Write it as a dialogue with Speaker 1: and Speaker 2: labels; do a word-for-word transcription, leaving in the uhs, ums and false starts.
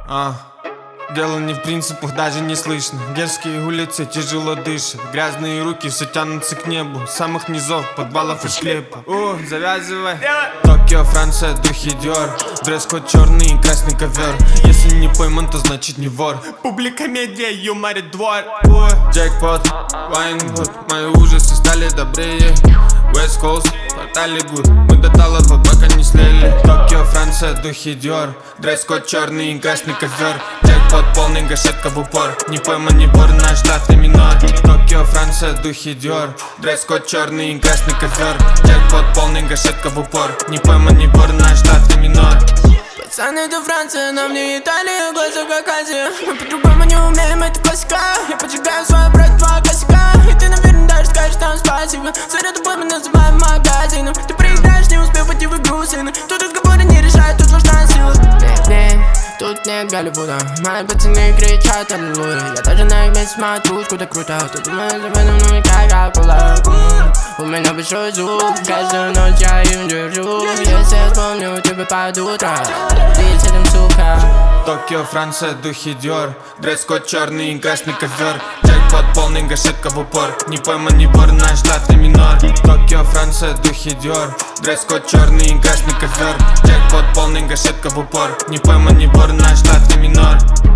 Speaker 1: А, дело не в принципах, даже не слышно. Дерзкие улицы тяжело дышат, грязные руки все тянутся к небу. С самых низов подвалов и склепа. О, завязывай. Токио, Франция, духи Диор. Дресс-код черный и красный ковер. Если не пойман, то значит не вор. Публика, медиа, юморит двор. О, джекпот, Вайнгуд. Мои ужасы стали добрее. West Coast, портали гуд. Мы до талого пока не слили. Токио, Франция, духи Диор. Дресс-код черный и красный ковер. Джекпот полный, гашетка в упор. Не пойман, не вор, наш штатный минор. Токио, Франция, духи Диор. Дресс-код черный и красный ковер. Джекпот полный, гашетка в упор. Не пойман, не вор, наш штатный минор.
Speaker 2: Пацаны, это Франция, нам не Италия, глаза как Азия. Мы по-другому не умеем, это классика. Я поджигаю свой брат, два косяка. И ты, наверное, даже скажешь там спасибо. Заря тобой мы называем магазином. Ты проиграешь, не успев войти в игру, сына. Тут разговоры не решают, тут важна сила. Нет, нет, тут нет Голливуда. Мои пацаны кричат аллилуйя. Я даже на их месте смотрю, куда круто. Ты думаешь об этом, ну и как акула. У меня большой звук, каждую ночь я им держу. Если я вспомню тебя под утро, ты с этим сука.
Speaker 1: Токио, Франция, духи Диор. Дресс-код черный и красный ковер. Джекпот полный, гашетка в упор. Не пойман, не вор, наш штатный минор. Токио, Франция, духи Диор. Дресс-код черный и красный ковер. Джекпот полный, гашетка в упор. Не пойман, не вор, наш штатный минор.